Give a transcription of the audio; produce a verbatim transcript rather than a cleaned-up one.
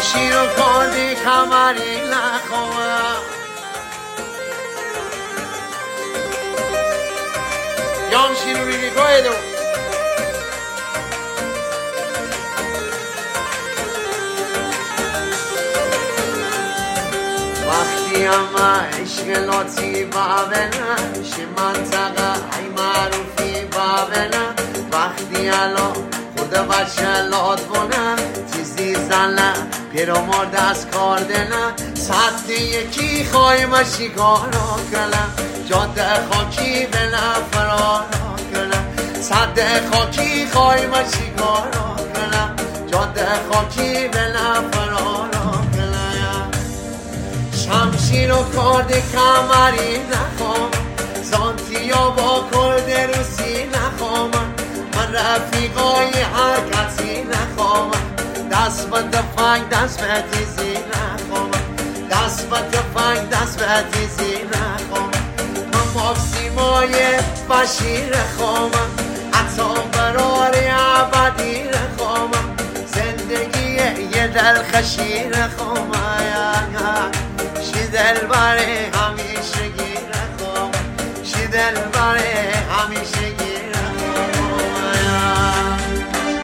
شمشیر و کردی کمری نخوام یامشیر رو ریگی گوه دو وقتی اما عشق لاتی بابنا شه منطقه ای معروفی بابنا وقتی الا خود بچه لات بنا تیزی زنه پیرو مرد از کار دنه ساعت یکی خواهی ما شکارا کنم جاده خاکی بنا فرارا کنم ساعت خاکی خواهی ما شکارا کنم جاده خاکی بنا فرارا شمشیر و کرده کمری نخوام زانتیا با کرده روسی نخوام من رفیقای هر کسی نخوام دست به تفنگ دست به تیزی نخوام دست به تفنگ دست به تیزی نخوام من ماکسیمای بشیر خوام حتی برای عبدی نخوام زندگی یه دلخشی نخوام شی دل باره همیشه گیر خوام شی دل باره همیشه